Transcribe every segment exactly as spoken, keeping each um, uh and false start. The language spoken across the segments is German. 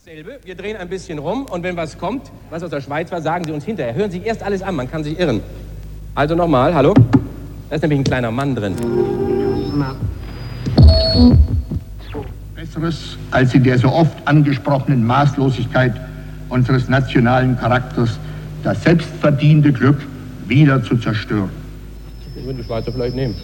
Dasselbe, wir drehen ein bisschen rum und wenn was kommt, was aus der Schweiz war, sagen Sie uns hinterher. Hören Sie erst alles an, man kann sich irren. Also nochmal, hallo? Da ist nämlich ein kleiner Mann drin. Besseres, als in der so oft angesprochenen Maßlosigkeit unseres nationalen Charakters das selbstverdiente Glück wieder zu zerstören. Den würden die Schweizer vielleicht nehmen.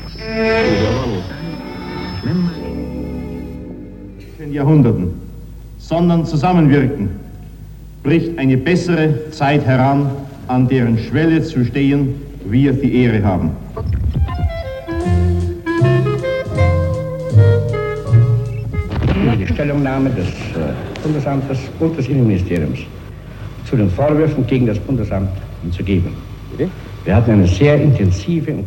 In Jahrhunderten, sondern zusammenwirken, bricht eine bessere Zeit heran, an deren Schwelle zu stehen wir die Ehre haben. Die Stellungnahme des äh, Bundesamtes und des Innenministeriums zu den Vorwürfen gegen das Bundesamt zu geben. Bitte? Wir hatten eine sehr intensive und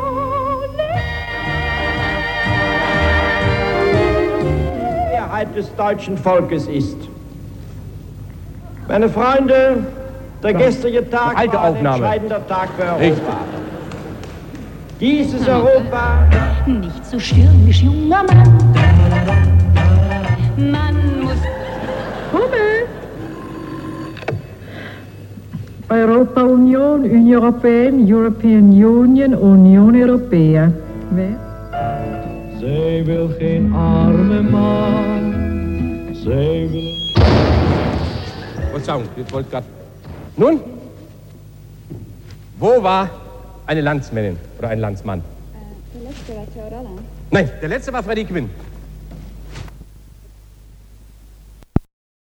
Die Mehrheit des deutschen Volkes ist. Meine Freunde, der gestrige Tag alte war ein Aufnahme. entscheidender Tag für Europa. Richtig. Dieses Europa... Nicht so stürmisch, junger Mann. Man muss... Hummel! Europa-Union, Union Européenne, European Union, Union Europea. Wer? Zij wil geen arme man. Zij wil... Verzeihung, jetzt wollte gerade... Nun? Wo war eine Landsmännin oder ein Landsmann? Der letzte war Theodor. Nein, der letzte war Freddy Quinn.